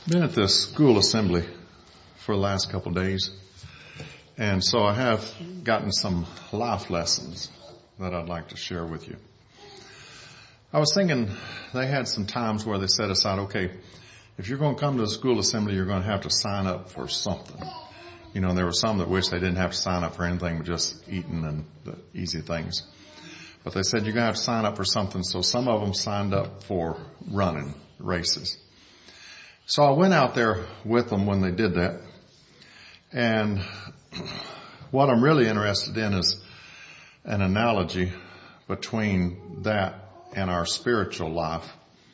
Been at this school assembly for the last couple of days, and so I have gotten some life lessons that I'd like to share with you. I was thinking they had some times where they set aside, okay, if you're going to come to the school assembly, you're going to have to sign up for something. You know, there were some that wish they didn't have to sign up for anything but just eating and the easy things. But they said you're going to have to sign up for something, so some of them signed up for running races. So I went out there with them when they did that. And what I'm really interested in is an analogy between that and our spiritual life.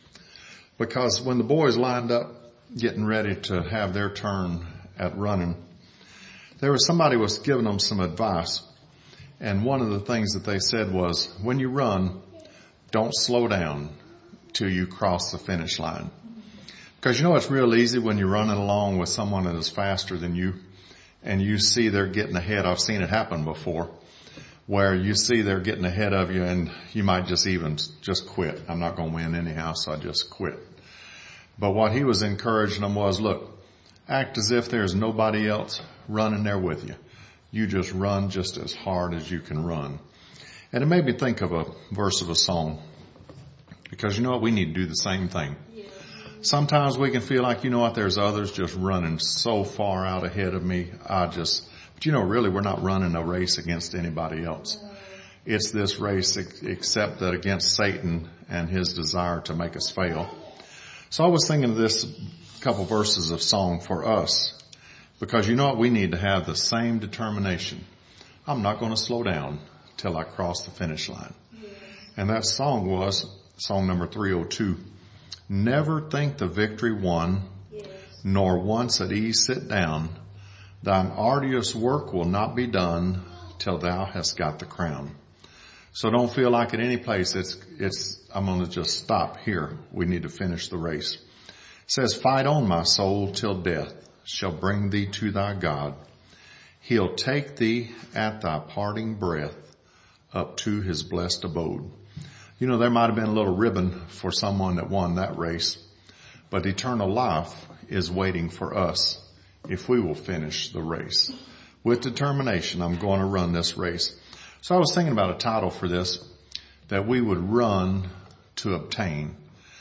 Because when the boys lined up getting ready to have their turn at running, there was somebody was giving them some advice. And one of the things that they said was, when you run, don't slow down till you cross the finish line. Because you know it's real easy when you're running along with someone that is faster than you and you see they're getting ahead. I've seen it happen before where you see they're getting ahead of you and you might just quit. I'm not going to win anyhow, so I just quit. But what he was encouraging them was, look, act as if there's nobody else running there with you. You just run just as hard as you can run. And it made me think of a verse of a song. Because you know what? We need to do the same thing. Sometimes we can feel like, you know what, there's others just running so far out ahead of me. But you know, really we're not running a race against anybody else. It's this race except that against Satan and his desire to make us fail. So I was thinking of this couple verses of song for us. Because you know what, we need to have the same determination. I'm not going to slow down till I cross the finish line. And that song was song number 302. Never think the victory won, nor once at ease sit down. Thine arduous work will not be done till thou hast got the crown. So don't feel like at any place I'm going to just stop here. We need to finish the race. It says, fight on, my soul, till death shall bring thee to thy God. He'll take thee at thy parting breath up to his blessed abode. You know, there might have been a little ribbon for someone that won that race, but eternal life is waiting for us if we will finish the race. With determination, I'm going to run this race. So I was thinking about a title for this, that we would run to obtain.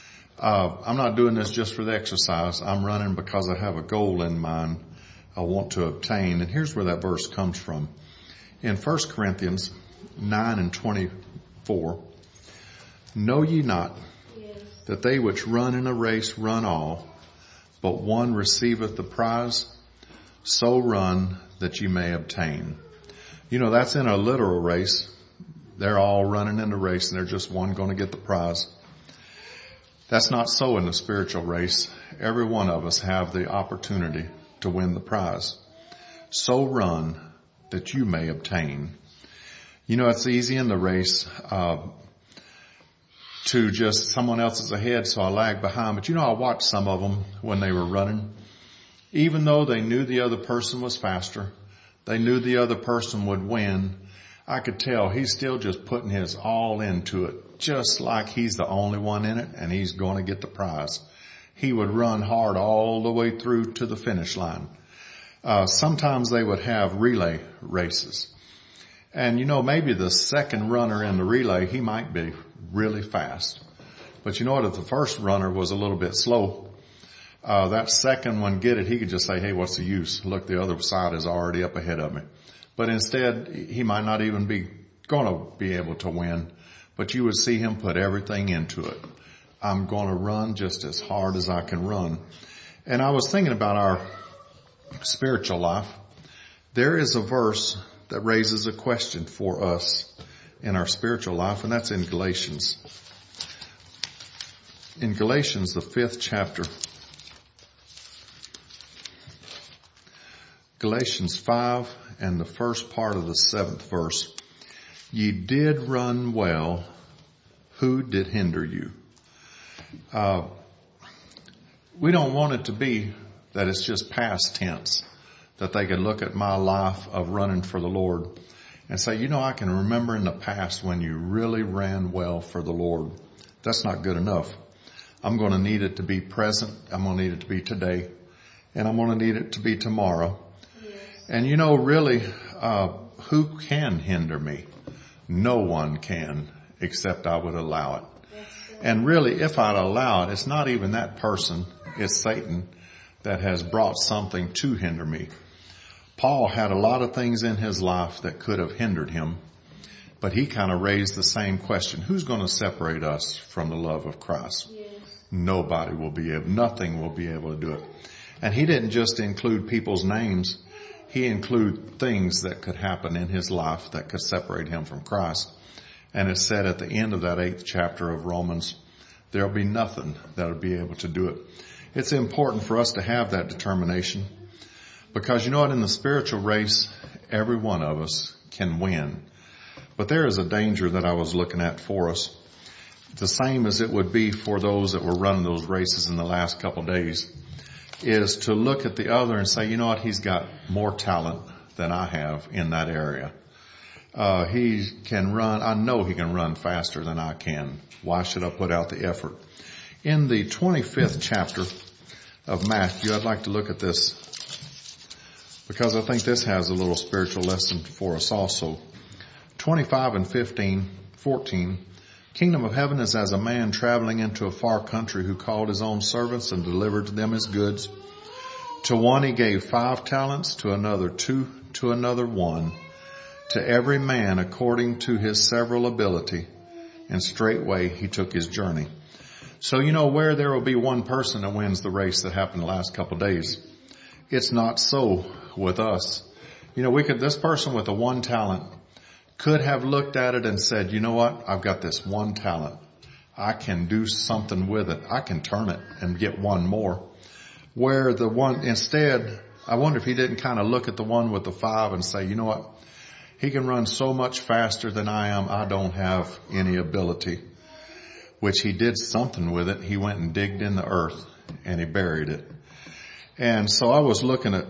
I'm not doing this just for the exercise. I'm running because I have a goal in mind I want to obtain. And here's where that verse comes from. In 1 Corinthians 9:24, know ye not that they which run in a race run all, but one receiveth the prize? So run that ye may obtain. You know, that's in a literal race. They're all running in the race and there's just one going to get the prize. That's not so in the spiritual race. Every one of us have the opportunity to win the prize. So run that you may obtain. You know, it's easy in the race, to just someone else is ahead, so I lag behind. But you know, I watched some of them when they were running. Even though they knew the other person was faster, they knew the other person would win, I could tell he's still just putting his all into it, just like he's the only one in it and he's going to get the prize. He would run hard all the way through to the finish line. Sometimes they would have relay races. And you know, maybe the second runner in the relay, he might be really fast. But you know what, if the first runner was a little bit slow, that second one get it, he could just say, hey, what's the use? Look, the other side is already up ahead of me. But instead, he might not even be going to be able to win, but you would see him put everything into it. I'm going to run just as hard as I can run. And I was thinking about our spiritual life. There is a verse that raises a question for us in our spiritual life, and that's in Galatians. In Galatians, the 5th chapter, Galatians 5 and the first part of the 7th verse. Ye did run well. Who did hinder you? We don't want it to be that it's just past tense, that they could look at my life of running for the Lord and say, you know, I can remember in the past when you really ran well for the Lord. That's not good enough. I'm going to need it to be present. I'm going to need it to be today. And I'm going to need it to be tomorrow. Yes. And really, who can hinder me? No one can, except I would allow it. And really, if I'd allow it, it's not even that person. It's Satan that has brought something to hinder me. Paul had a lot of things in his life that could have hindered him, but he kind of raised the same question. Who's going to separate us from the love of Christ? Yes. Nobody will be able, nothing will be able to do it. And he didn't just include people's names. He included things that could happen in his life that could separate him from Christ. And it said at the end of that 8th chapter of Romans, there'll be nothing that'll be able to do it. It's important for us to have that determination, because you know what, in the spiritual race, every one of us can win. But there is a danger that I was looking at for us, the same as it would be for those that were running those races in the last couple of days, is to look at the other and say, you know what, he's got more talent than I have in that area. He can run, I know he can run faster than I can. Why should I put out the effort? In the 25th chapter of Matthew, I'd like to look at this, because I think this has a little spiritual lesson for us also. 25 and 14. Kingdom of heaven is as a man traveling into a far country who called his own servants and delivered to them his goods. To one he gave 5 talents, to another 2, to another 1, to every man according to his several ability, and straightway he took his journey. So where there will be one person that wins the race that happened the last couple of days, it's not so with us. This person with the 1 talent could have looked at it and said, you know what, I've got this 1 talent. I can do something with it. I can turn it and get 1 more. Where the one, instead, I wonder if he didn't kind of look at the one with the 5 and say, you know what, he can run so much faster than I am. I don't have any ability. Which he did something with it. He went and digged in the earth and he buried it. And so I was looking at,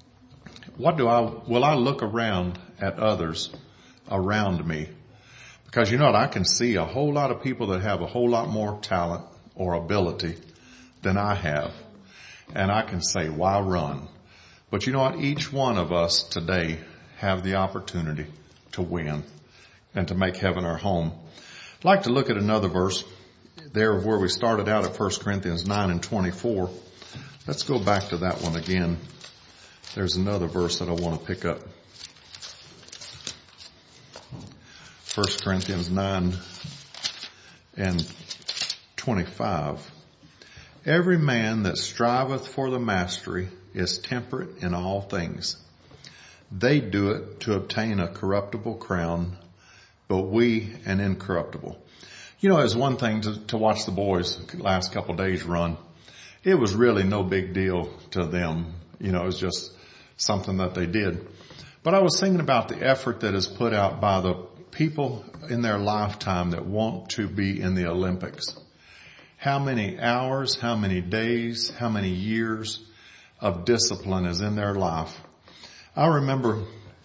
will I look around at others around me? Because I can see a whole lot of people that have a whole lot more talent or ability than I have. And I can say, why run? But you know what? Each one of us today have the opportunity to win and to make heaven our home. I'd like to look at another verse there where we started out at 1 Corinthians 9 and 24. Let's go back to that one again. There's another verse that I want to pick up. 1 Corinthians 9 and 25. Every man that striveth for the mastery is temperate in all things. They do it to obtain a corruptible crown, but we an incorruptible. It's one thing to watch the boys the last couple of days run. It was really no big deal to them. It was just something that they did. But I was thinking about the effort that is put out by the people in their lifetime that want to be in the Olympics. How many hours, how many days, how many years of discipline is in their life. I remember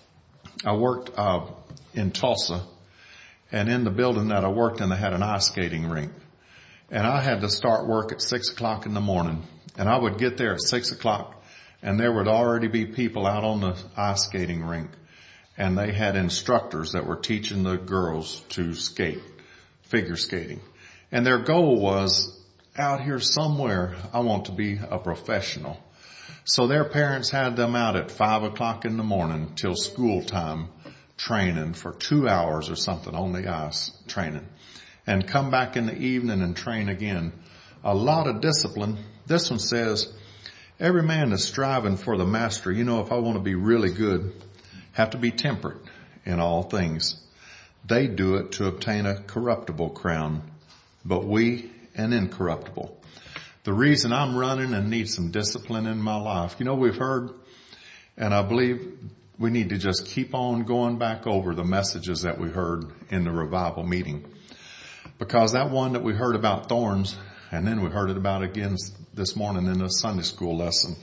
I worked in Tulsa, and in the building that I worked in, they had an ice skating rink. And I had to start work at 6 o'clock in the morning. And I would get there at 6 o'clock, and there would already be people out on the ice skating rink. And they had instructors that were teaching the girls to skate, figure skating. And their goal was, out here somewhere, I want to be a professional. So their parents had them out at 5 o'clock in the morning till school time, training for 2 hours or something on the ice, training. And come back in the evening and train again. A lot of discipline. This one says, every man is striving for the mastery. If I want to be really good, have to be temperate in all things. They do it to obtain a corruptible crown, but we an incorruptible. The reason I'm running and need some discipline in my life, we've heard, and I believe we need to just keep on going back over the messages that we heard in the revival meeting. Because that one that we heard about thorns, and then we heard it about again this morning in the Sunday school lesson,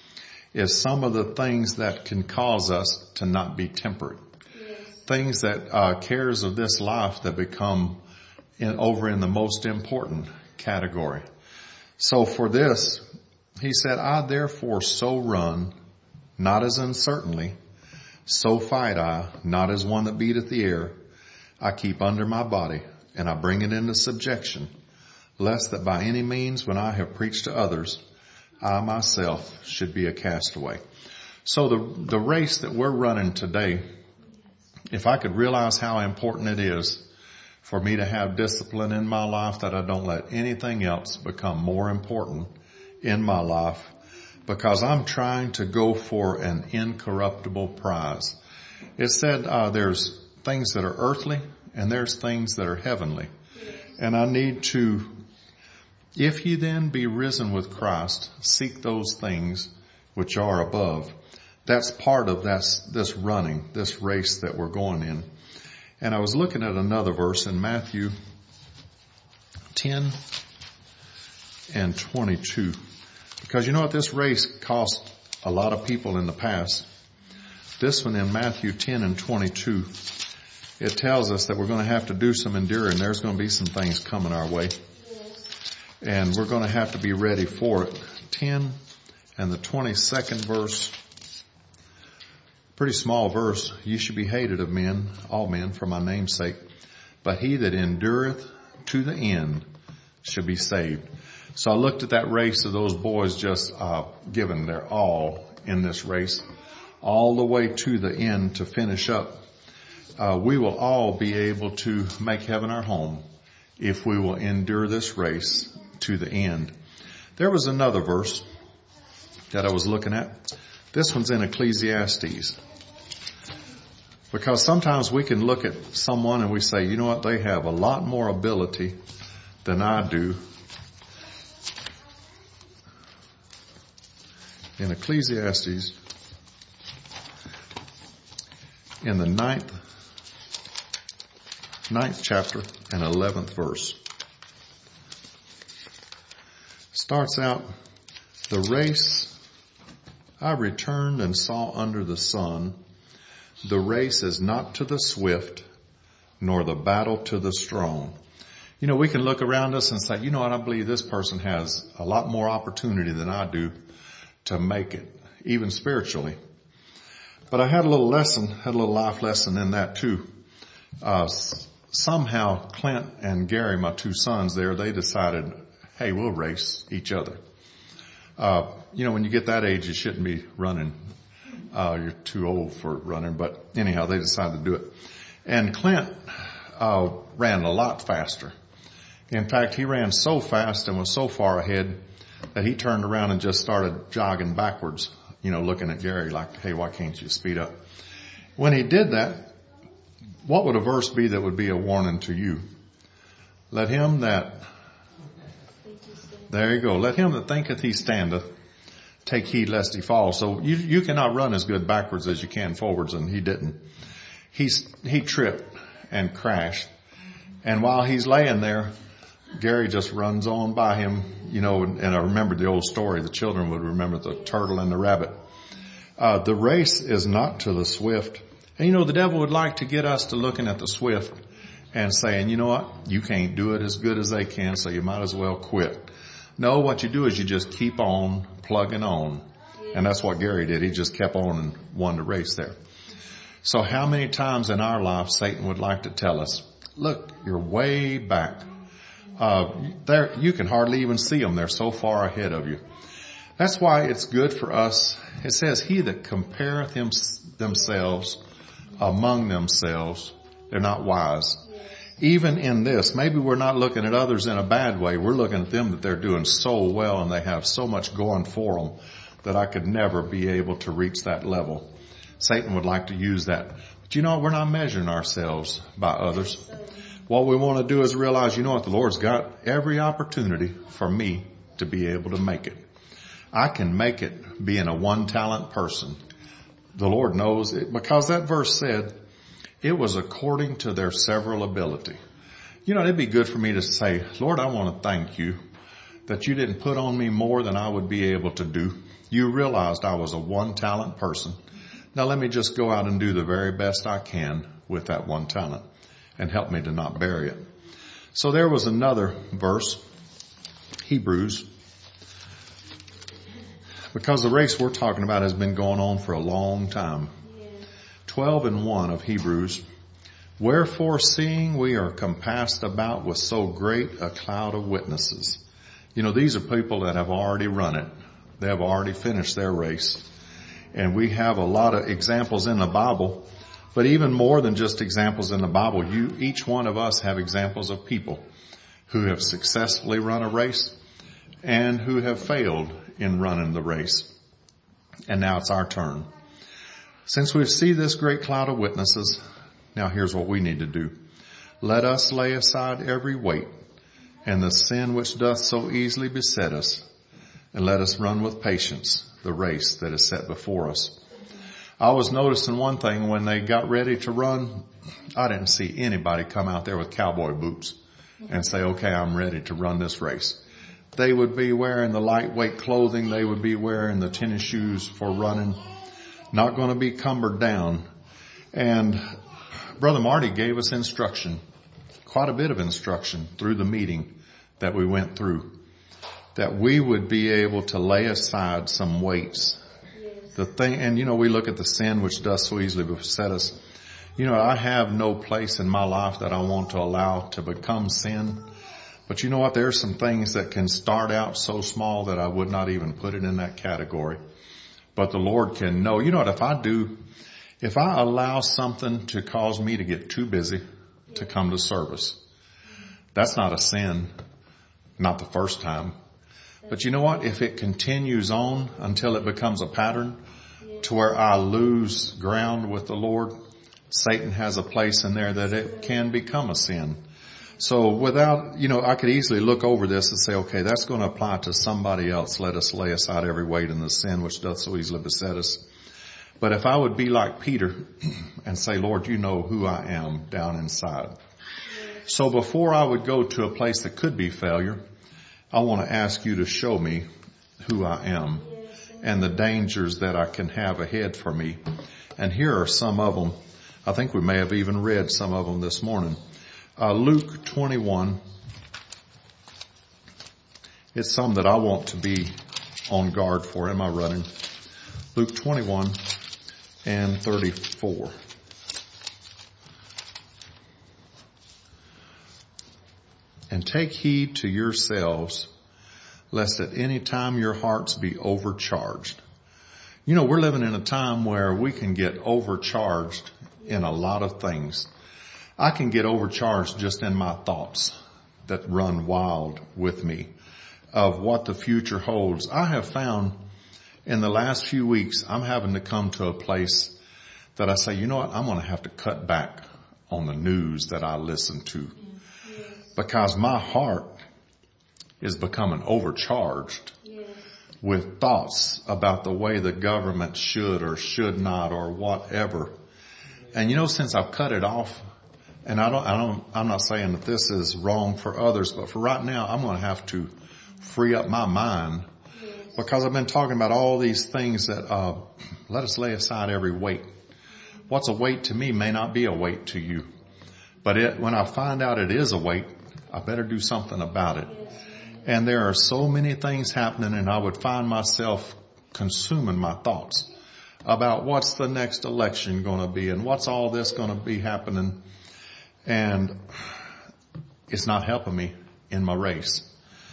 is some of the things that can cause us to not be temperate. Yes. Things that cares of this life that become over in the most important category. So for this, he said, I therefore so run, not as uncertainly, so fight I, not as one that beateth the air. I keep under my body, and I bring it into subjection, lest that by any means when I have preached to others, I myself should be a castaway. So the race that we're running today, if I could realize how important it is for me to have discipline in my life, that I don't let anything else become more important in my life, because I'm trying to go for an incorruptible prize. It said there's things that are earthly and there's things that are heavenly. And I need to, if ye then be risen with Christ, seek those things which are above. That's part of this running, this race that we're going in. And I was looking at another verse in Matthew 10 and 22. Because you know what? This race cost a lot of people in the past. This one in Matthew 10 and 22, it tells us that we're going to have to do some enduring. There's going to be some things coming our way. And we're going to have to be ready for it. 10 and the 22nd verse. Pretty small verse. You should be hated of men, all men, for my name's sake. But he that endureth to the end shall be saved. So I looked at that race of those boys just giving their all in this race, all the way to the end to finish up. We will all be able to make heaven our home if we will endure this race to the end. There was another verse that I was looking at. This one's in Ecclesiastes. Because sometimes we can look at someone and we say, you know what, they have a lot more ability than I do. In Ecclesiastes, in the ninth chapter and 11th verse, starts out, the race I returned and saw under the sun, the race is not to the swift, nor the battle to the strong. You know, we can look around us and say, you know what, I believe this person has a lot more opportunity than I do to make it, even spiritually. But I had a little life lesson in that too. Somehow Clint and Gary, my two sons there, they decided, hey, we'll race each other. You know, when you get that age, you shouldn't be running. You're too old for running, but anyhow, they decided to do it. And Clint, ran a lot faster. In fact, he ran so fast and was so far ahead that he turned around and just started jogging backwards, you know, looking at Gary like, hey, why can't you speed up? When he did that, what would a verse be that would be a warning to you? Let him that, there you go, let him that thinketh he standeth take heed lest he fall. So you cannot run as good backwards as you can forwards, and he didn't. He tripped and crashed. And while he's laying there, Gary just runs on by him, you know, and I remembered the old story. The children would remember the turtle and the rabbit. The race is not to the swift. And you know, the devil would like to get us to looking at the swift and saying, you know what, you can't do it as good as they can, so you might as well quit. No, what you do is you just keep on plugging on. And that's what Gary did. He just kept on and won the race there. So how many times in our life Satan would like to tell us, look, you're way back. There, you can hardly even see them. They're so far ahead of you. That's why it's good for us. It says, he that compareth themselves among themselves, they're not wise. Even in this, maybe we're not looking at others in a bad way. We're looking at them that they're doing so well and they have so much going for them that I could never be able to reach that level. Satan would like to use that. But you know, we're not measuring ourselves by others. What we want to do is realize, you know what, the Lord's got every opportunity for me to be able to make it. I can make it being a one-talent person. The Lord knows it, because that verse said it was according to their several ability. You know, it'd be good for me to say, Lord, I want to thank you that you didn't put on me more than I would be able to do. You realized I was a one-talent person. Now let me just go out and do the very best I can with that one talent and help me to not bury it. So there was another verse, Hebrews Because the race we're talking about has been going on for a long time. 12:1 of Hebrews. Wherefore, seeing we are compassed about with so great a cloud of witnesses. You know, these are people that have already run it. They have already finished their race. And we have a lot of examples in the Bible, but even more than just examples in the Bible, each one of us have examples of people who have successfully run a race and who have failed in running the race. And now it's our turn. Since we see this great cloud of witnesses, now here's what we need to do. Let us lay aside every weight and the sin which doth so easily beset us, and let us run with patience the race that is set before us. I was noticing one thing when they got ready to run, I didn't see anybody come out there with cowboy boots and say, okay, I'm ready to run this race. They would be wearing the lightweight clothing. They would be wearing the tennis shoes for running, not going to be cumbered down. And Brother Marty gave us instruction, quite a bit of instruction through the meeting that we went through, that we would be able to lay aside some weights. The thing, and you know, we look at the sin which does so easily beset us. You know, I have no place in my life that I want to allow to become sin. But you know what? There are some things that can start out so small that I would not even put it in that category. But the Lord can know. You know what? If I allow something to cause me to get too busy to come to service, that's not a sin. Not the first time. But you know what? If it continues on until it becomes a pattern to where I lose ground with the Lord, Satan has a place in there that it can become a sin. So without, you know, I could easily look over this and say, okay, that's going to apply to somebody else. Let us lay aside every weight and the sin which doth so easily beset us. But if I would be like Peter and say, Lord, you know who I am down inside. So before I would go to a place that could be failure, I want to ask you to show me who I am and the dangers that I can have ahead for me. And here are some of them. I think we may have even read some of them this morning. Luke 21. It's some that I want to be on guard for. Am I running? Luke 21 and 34. And take heed to yourselves, lest at any time your hearts be overcharged. You know, we're living in a time where we can get overcharged in a lot of things. I can get overcharged just in my thoughts that run wild with me of what the future holds. I have found in the last few weeks, I'm having to come to a place that I say, you know what, I'm going to have to cut back on the news that I listen to. Because my heart is becoming overcharged with thoughts about the way the government should or should not or whatever. And you know, since I've cut it off, and I'm not saying that this is wrong for others, but for right now, I'm going to have to free up my mind because I've been talking about all these things that, let us lay aside every weight. What's a weight to me may not be a weight to you. But when I find out it is a weight, I better do something about it. And there are so many things happening, and I would find myself consuming my thoughts about what's the next election going to be and what's all this going to be happening. And it's not helping me in my race.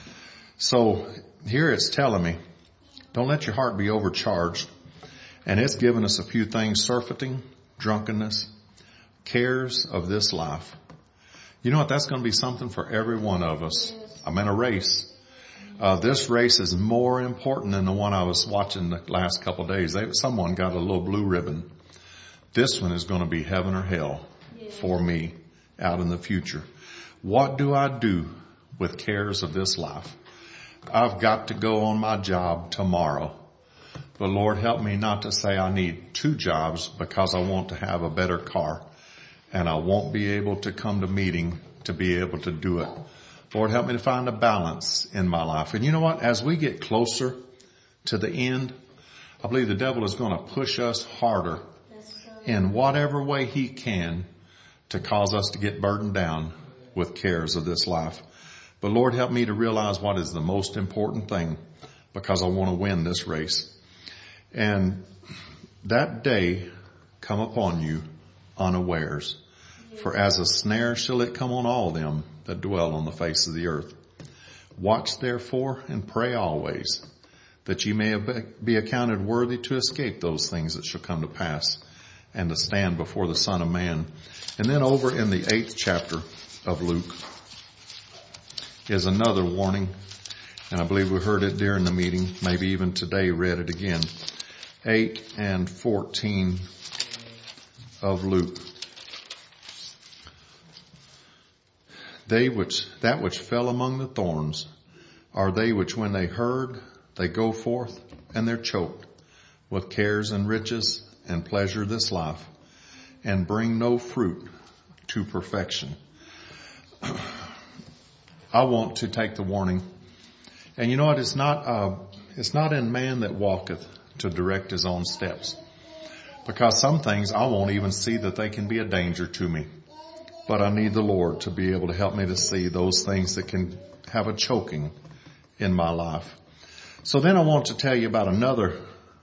So here it's telling me, don't let your heart be overcharged. And it's given us a few things: surfeiting, drunkenness, cares of this life. You know what? That's going to be something for every one of us. I'm in a race. This race is more important than the one I was watching the last couple of days. Someone got a little blue ribbon. This one is going to be heaven or hell for me out in the future. What do I do with cares of this life? I've got to go on my job tomorrow. But Lord, help me not to say I need 2 jobs because I want to have a better car and I won't be able to come to meeting to be able to do it. Lord, help me to find a balance in my life. And you know what? As we get closer to the end, I believe the devil is going to push us harder in whatever way he can to cause us to get burdened down with cares of this life. But Lord, help me to realize what is the most important thing. because I want to win this race. And that day come upon you unawares. For as a snare shall it come on all them that dwell on the face of the earth. Watch therefore and pray always, that ye may be accounted worthy to escape those things that shall come to pass, and to stand before the Son of Man. And then over in the 8th chapter of Luke is another warning, and I believe we heard it during the meeting, maybe even today read it again. 8 and 14 of Luke. That which fell among the thorns are they which when they heard, they go forth and they're choked with cares and riches and pleasure this life, and bring no fruit to perfection. I want to take the warning. And you know what? It's not in man that walketh to direct his own steps. Because some things I won't even see that they can be a danger to me. But I need the Lord to be able to help me to see those things that can have a choking in my life. So then I want to tell you about another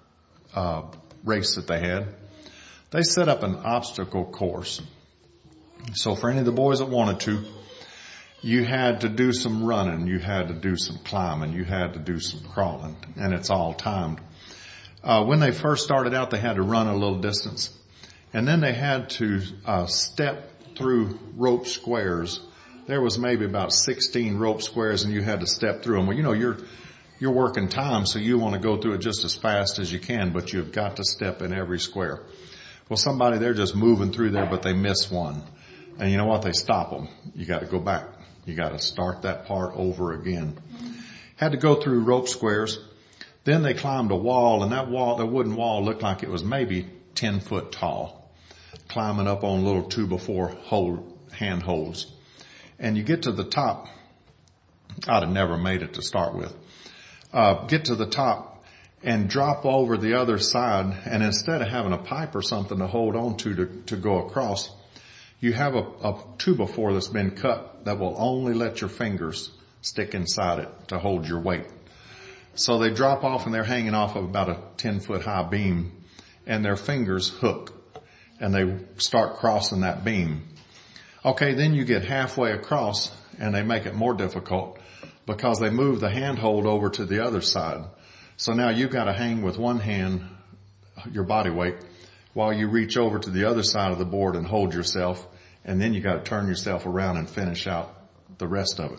race that they had. They set up an obstacle course. So for any of the boys that wanted to, you had to do some running, you had to do some climbing, you had to do some crawling, and it's all timed. When they first started out, they had to run a little distance, and then they had to step through rope squares. There was maybe about 16 rope squares, and you had to step through them. Well, you know, you're working time, so you want to go through it just as fast as you can, but you've got to step in every square. Well, somebody, they're just moving through there, but they miss one. And you know what? They stop them. You got to go back. You got to start that part over again. Had to go through rope squares. Then they climbed a wall, and that wooden wall looked like it was maybe 10 foot tall, climbing up on little 2x4 handholds. And you get to the top. I'd have never made it to start with. Get to the top and drop over the other side, and instead of having a pipe or something to hold on to go across, you have a 2x4 that's been cut that will only let your fingers stick inside it to hold your weight. So they drop off, and they're hanging off of about a 10-foot high beam, and their fingers hook, and they start crossing that beam. Okay, then you get halfway across, and they make it more difficult because they move the handhold over to the other side. So now you've got to hang with one hand, your body weight, while you reach over to the other side of the board and hold yourself, and then you got to turn yourself around and finish out the rest of it.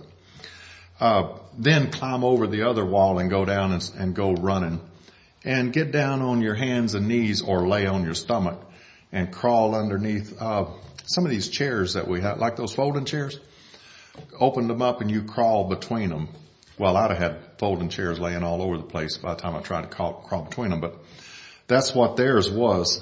Then climb over the other wall and go down and go running, and get down on your hands and knees or lay on your stomach and crawl underneath some of these chairs that we have, like those folding chairs. Open them up and you crawl between them. Well, I'd have had folding chairs laying all over the place by the time I tried to crawl between them, but that's what theirs was.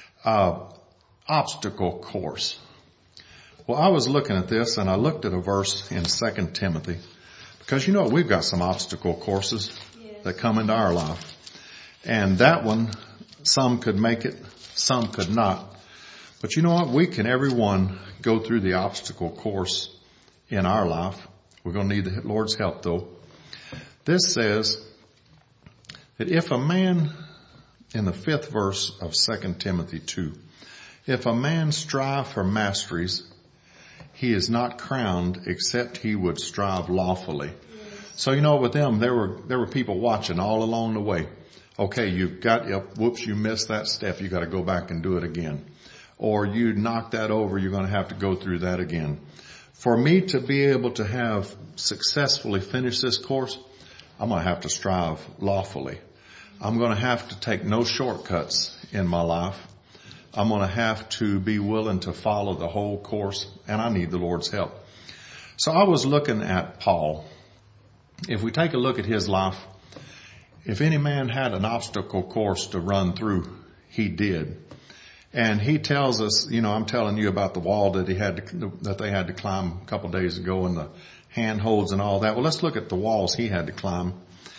Obstacle course. Well, I was looking at this, and I looked at a verse in 2 Timothy, because you know we've got some obstacle courses that come into our life. And that one, some could make it, some could not. But you know what? We can, everyone, go through the obstacle course in our life. We're going to need the Lord's help, though. This says that if a man, in the 5th verse of 2 Timothy 2, if a man strive for masteries, he is not crowned except he would strive lawfully. Yes. So you know, with them, there were people watching all along the way. Okay, you missed that step. You got to go back and do it again. Or you knocked that over. You're going to have to go through that again. For me to be able to have successfully finished this course, I'm going to have to strive lawfully. I'm going to have to take no shortcuts in my life. I'm going to have to be willing to follow the whole course, and I need the Lord's help. So I was looking at Paul. If we take a look at his life, if any man had an obstacle course to run through, he did. And he tells us, you know, I'm telling you about the wall that they had to climb a couple of days ago, and the handholds and all that. Well, let's look at the walls he had to climb.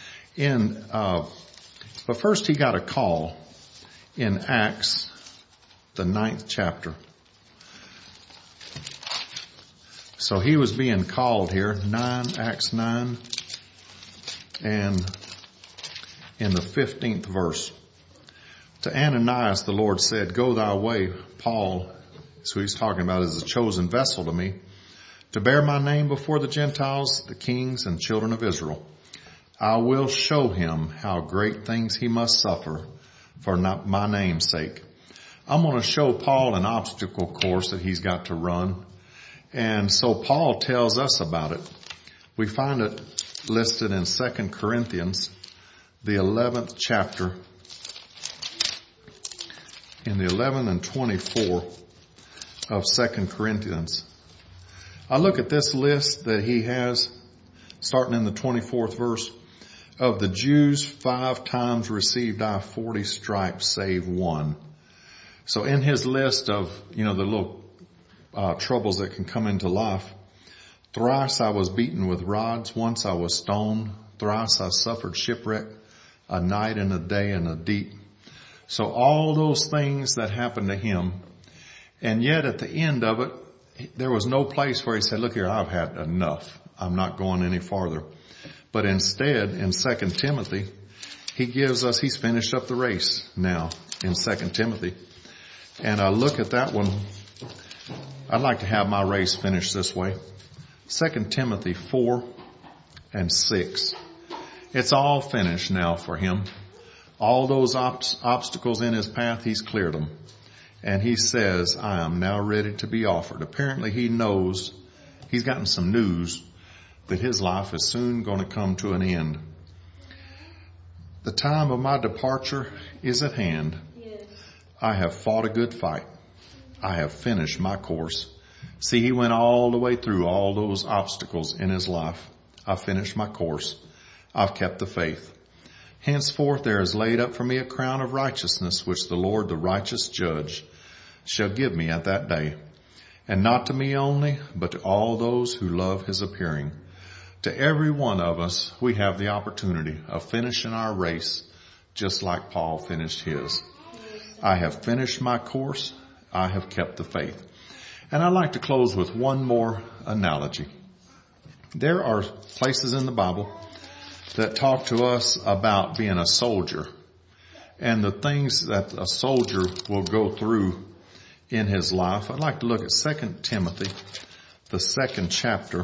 But first he got a call in Acts, the 9th chapter. So he was being called here, Acts 9 and in the 15th verse. To Ananias, the Lord said, "Go thy way, Paul," so he's talking about as a chosen vessel to me, "to bear my name before the Gentiles, the kings and children of Israel. I will show him how great things he must suffer for my name's sake." I'm going to show Paul an obstacle course that he's got to run. And so Paul tells us about it. We find it listed in 2 Corinthians, the 11th chapter, in the 11 and 24 of 2 Corinthians. I look at this list that he has, starting in the 24th verse. Of the Jews, 5 times received I 40 stripes, save one. So in his list of, the little troubles that can come into life, thrice I was beaten with rods, once I was stoned, thrice I suffered shipwreck, a night and a day in a deep. So all those things that happened to him, and yet at the end of it, there was no place where he said, "Look here, I've had enough. I'm not going any farther." But instead, in 2 Timothy, he's finished up the race now in 2 Timothy. And I look at that one. I'd like to have my race finished this way. 2 Timothy 4 and 6. It's all finished now for him. All those obstacles in his path, he's cleared them. And he says, "I am now ready to be offered." Apparently he knows, he's gotten some news that his life is soon going to come to an end. The time of my departure is at hand. Yes. I have fought a good fight. I have finished my course. See, he went all the way through all those obstacles in his life. I finished my course. I've kept the faith. Henceforth there is laid up for me a crown of righteousness, which the Lord, the righteous judge, shall give me at that day. And not to me only, but to all those who love his appearing. To every one of us, we have the opportunity of finishing our race just like Paul finished his. I have finished my course. I have kept the faith. And I'd like to close with one more analogy. There are places in the Bible that talk to us about being a soldier and the things that a soldier will go through in his life. I'd like to look at 2 Timothy, the 2nd chapter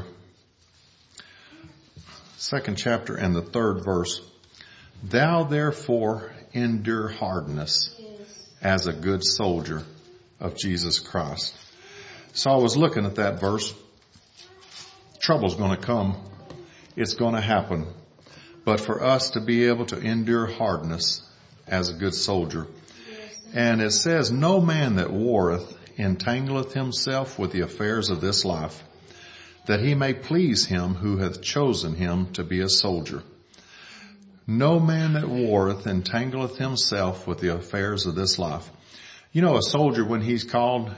and the 3rd verse. "Thou therefore endure hardness as a good soldier of Jesus Christ." So I was looking at that verse. Trouble's going to come. It's going to happen. But for us to be able to endure hardness as a good soldier. And it says, "No man that warreth entangleth himself with the affairs of this life, that he may please him who hath chosen him to be a soldier. No man that warreth entangleth himself with the affairs of this life." A soldier, when he's called,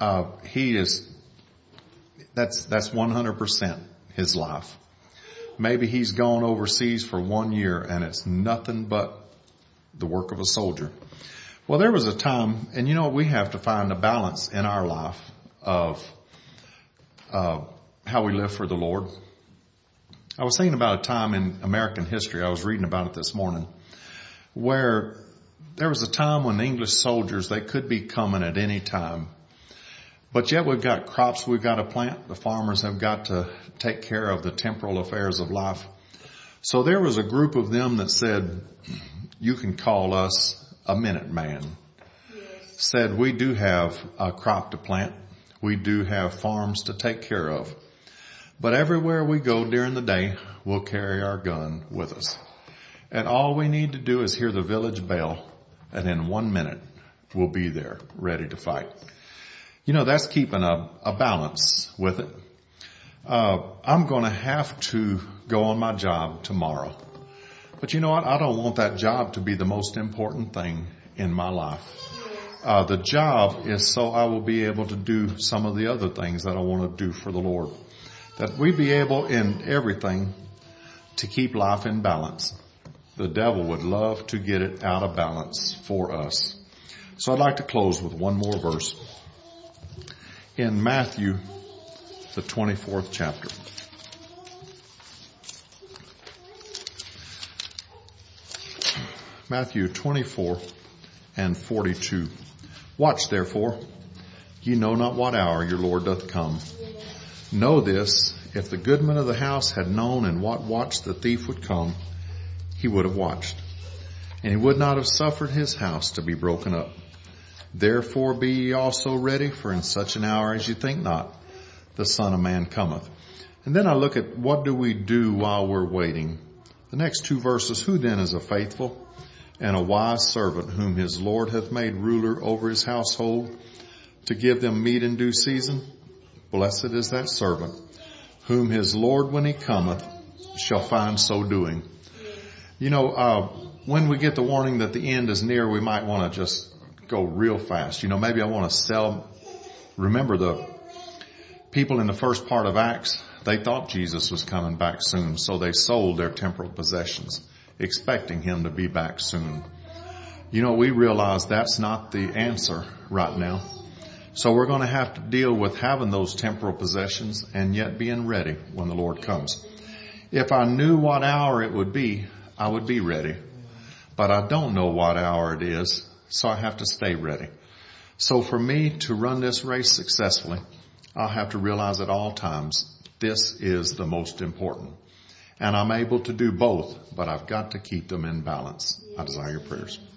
that's 100% his life. Maybe he's gone overseas for 1 year and it's nothing but the work of a soldier. Well, there was a time, and we have to find a balance in our life of how we live for the Lord. I was thinking about a time in American history, I was reading about it this morning, where there was a time when the English soldiers, they could be coming at any time. But yet we've got crops we've got to plant. The farmers have got to take care of the temporal affairs of life. So there was a group of them that said, "You can call us a minute man." Yes. Said, "We do have a crop to plant. We do have farms to take care of. But everywhere we go during the day, we'll carry our gun with us. And all we need to do is hear the village bell, and in 1 minute, we'll be there ready to fight." That's keeping a balance with it. I'm going to have to go on my job tomorrow. But you know what? I don't want that job to be the most important thing in my life. The job is so I will be able to do some of the other things that I want to do for the Lord. That we be able in everything to keep life in balance. The devil would love to get it out of balance for us. So I'd like to close with one more verse. In Matthew, the 24th chapter. Matthew 24 and 42. Watch therefore, ye know not what hour your Lord doth come. Know this, if the goodman of the house had known in what watch the thief would come, he would have watched, and he would not have suffered his house to be broken up. Therefore be ye also ready, for in such an hour as you think not, the Son of Man cometh. And then I look at what do we do while we're waiting. The next two verses, who then is a faithful and a wise servant whom his Lord hath made ruler over his household to give them meat in due season? Blessed is that servant whom his Lord when he cometh shall find so doing. You know, when we get the warning that the end is near, we might want to just go real fast. You know, maybe I want to sell. Remember the people in the first part of Acts, they thought Jesus was coming back soon, so they sold their temporal possessions, expecting him to be back soon. You know, we realize that's not the answer right now. So we're going to have to deal with having those temporal possessions and yet being ready when the Lord comes. If I knew what hour it would be, I would be ready. But I don't know what hour it is, so I have to stay ready. So for me to run this race successfully, I'll have to realize at all times this is the most important. And I'm able to do both, but I've got to keep them in balance. I desire your prayers.